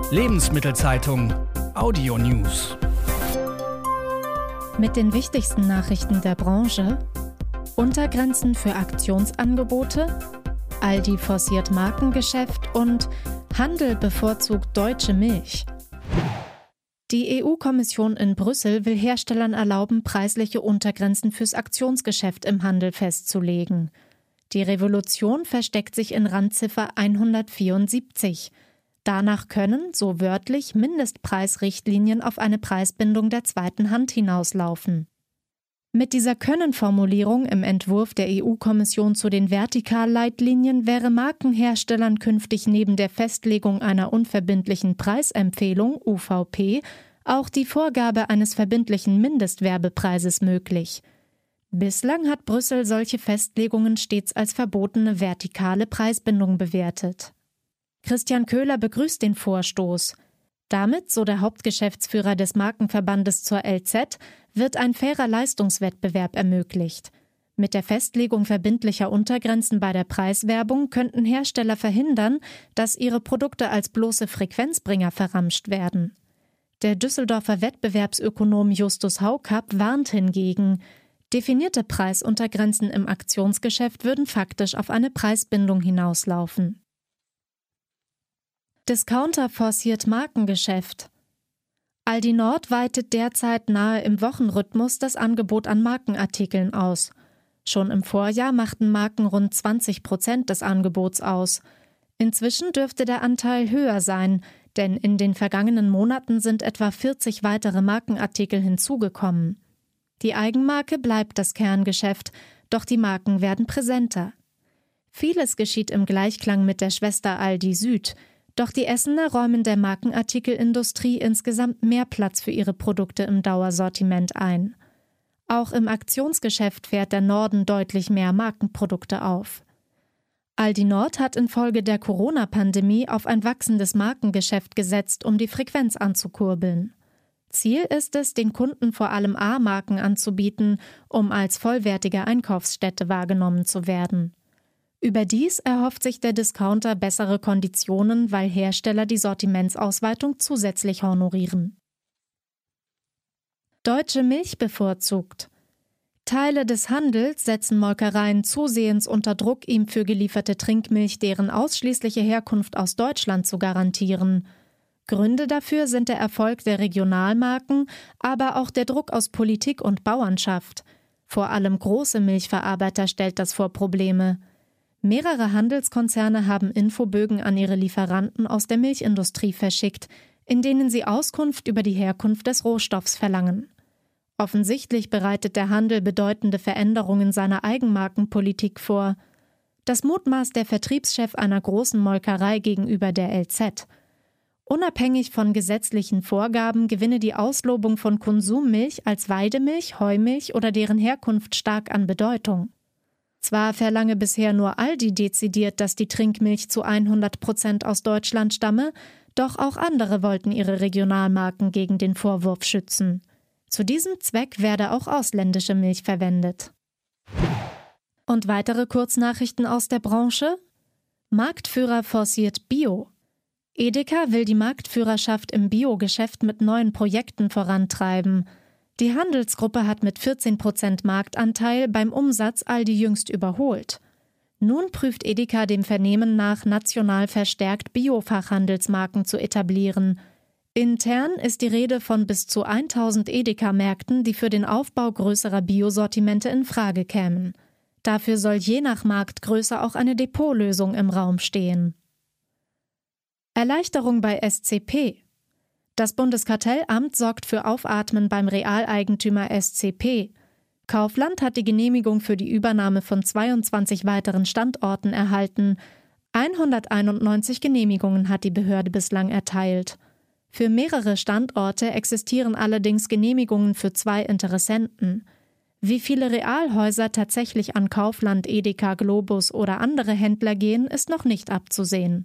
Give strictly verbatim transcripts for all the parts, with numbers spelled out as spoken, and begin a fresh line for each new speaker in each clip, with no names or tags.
Lebensmittelzeitung Audio News.
Mit den wichtigsten Nachrichten der Branche: Untergrenzen für Aktionsangebote, Aldi forciert Markengeschäft und Handel bevorzugt deutsche Milch. Die E U-Kommission in Brüssel will Herstellern erlauben, preisliche Untergrenzen fürs Aktionsgeschäft im Handel festzulegen. Die Revolution versteckt sich in Randziffer hundertvierundsiebzig. Danach können, so wörtlich, Mindestpreisrichtlinien auf eine Preisbindung der zweiten Hand hinauslaufen. Mit dieser Können-Formulierung im Entwurf der E U-Kommission zu den Vertikalleitlinien wäre Markenherstellern künftig neben der Festlegung einer unverbindlichen Preisempfehlung U V P auch die Vorgabe eines verbindlichen Mindestwerbepreises möglich. Bislang hat Brüssel solche Festlegungen stets als verbotene vertikale Preisbindung bewertet. Christian Köhler begrüßt den Vorstoß. Damit, so der Hauptgeschäftsführer des Markenverbandes zur L Z, wird ein fairer Leistungswettbewerb ermöglicht. Mit der Festlegung verbindlicher Untergrenzen bei der Preiswerbung könnten Hersteller verhindern, dass ihre Produkte als bloße Frequenzbringer verramscht werden. Der Düsseldorfer Wettbewerbsökonom Justus Haukapp warnt hingegen: Definierte Preisuntergrenzen im Aktionsgeschäft würden faktisch auf eine Preisbindung hinauslaufen. Discounter forciert Markengeschäft. Aldi Nord weitet derzeit nahe im Wochenrhythmus das Angebot an Markenartikeln aus. Schon im Vorjahr machten Marken rund zwanzig Prozent des Angebots aus. Inzwischen dürfte der Anteil höher sein, denn in den vergangenen Monaten sind etwa vierzig weitere Markenartikel hinzugekommen. Die Eigenmarke bleibt das Kerngeschäft, doch die Marken werden präsenter. Vieles geschieht im Gleichklang mit der Schwester Aldi Süd. Doch die Essener räumen der Markenartikelindustrie insgesamt mehr Platz für ihre Produkte im Dauersortiment ein. Auch im Aktionsgeschäft fährt der Norden deutlich mehr Markenprodukte auf. Aldi Nord hat infolge der Corona-Pandemie auf ein wachsendes Markengeschäft gesetzt, um die Frequenz anzukurbeln. Ziel ist es, den Kunden vor allem A-Marken anzubieten, um als vollwertige Einkaufsstätte wahrgenommen zu werden. Überdies erhofft sich der Discounter bessere Konditionen, weil Hersteller die Sortimentsausweitung zusätzlich honorieren. Deutsche Milch bevorzugt. Teile des Handels setzen Molkereien zusehends unter Druck, ihm für gelieferte Trinkmilch deren ausschließliche Herkunft aus Deutschland zu garantieren. Gründe dafür sind der Erfolg der Regionalmarken, aber auch der Druck aus Politik und Bauernschaft. Vor allem große Milchverarbeiter stellt das vor Probleme. Mehrere Handelskonzerne haben Infobögen an ihre Lieferanten aus der Milchindustrie verschickt, in denen sie Auskunft über die Herkunft des Rohstoffs verlangen. Offensichtlich bereitet der Handel bedeutende Veränderungen seiner Eigenmarkenpolitik vor. Das mutmaßt der Vertriebschef einer großen Molkerei gegenüber der L Z. Unabhängig von gesetzlichen Vorgaben gewinne die Auslobung von Konsummilch als Weidemilch, Heumilch oder deren Herkunft stark an Bedeutung. Zwar verlange bisher nur Aldi dezidiert, dass die Trinkmilch zu hundert Prozent aus Deutschland stamme, doch auch andere wollten ihre Regionalmarken gegen den Vorwurf schützen. Zu diesem Zweck werde auch ausländische Milch verwendet. Und weitere Kurznachrichten aus der Branche: Marktführer forciert Bio. Edeka will die Marktführerschaft im Biogeschäft mit neuen Projekten vorantreiben. Die Handelsgruppe hat mit vierzehn Prozent Marktanteil beim Umsatz Aldi jüngst überholt. Nun prüft Edeka dem Vernehmen nach, national verstärkt Bio-Fachhandelsmarken zu etablieren. Intern ist die Rede von bis zu tausend Edeka-Märkten, die für den Aufbau größerer Biosortimente in Frage kämen. Dafür soll je nach Marktgröße auch eine Depotlösung im Raum stehen. Erleichterung bei S C P. Das Bundeskartellamt sorgt für Aufatmen beim Realeigentümer S C P. Kaufland hat die Genehmigung für die Übernahme von zweiundzwanzig weiteren Standorten erhalten. hunderteinundneunzig Genehmigungen hat die Behörde bislang erteilt. Für mehrere Standorte existieren allerdings Genehmigungen für zwei Interessenten. Wie viele Realhäuser tatsächlich an Kaufland, Edeka, Globus oder andere Händler gehen, ist noch nicht abzusehen.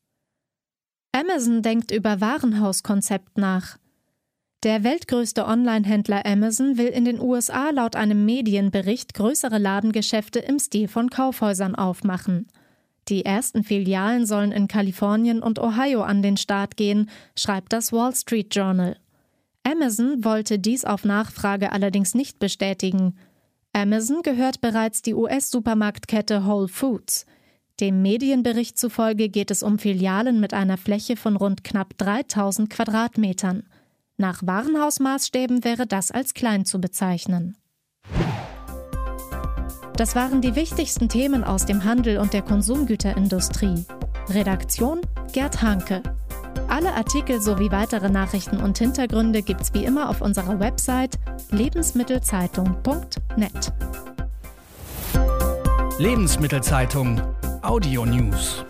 Amazon denkt über Warenhauskonzept nach. Der weltgrößte Online-Händler Amazon will in den U S A laut einem Medienbericht größere Ladengeschäfte im Stil von Kaufhäusern aufmachen. Die ersten Filialen sollen in Kalifornien und Ohio an den Start gehen, schreibt das Wall Street Journal. Amazon wollte dies auf Nachfrage allerdings nicht bestätigen. Amazon gehört bereits die U S-Supermarktkette Whole Foods. Dem Medienbericht zufolge geht es um Filialen mit einer Fläche von rund knapp dreitausend Quadratmetern. Nach Warenhausmaßstäben wäre das als klein zu bezeichnen. Das waren die wichtigsten Themen aus dem Handel und der Konsumgüterindustrie. Redaktion Gerd Hanke. Alle Artikel sowie weitere Nachrichten und Hintergründe gibt's wie immer auf unserer Website lebensmittelzeitung punkt net.
Lebensmittelzeitung Audio News.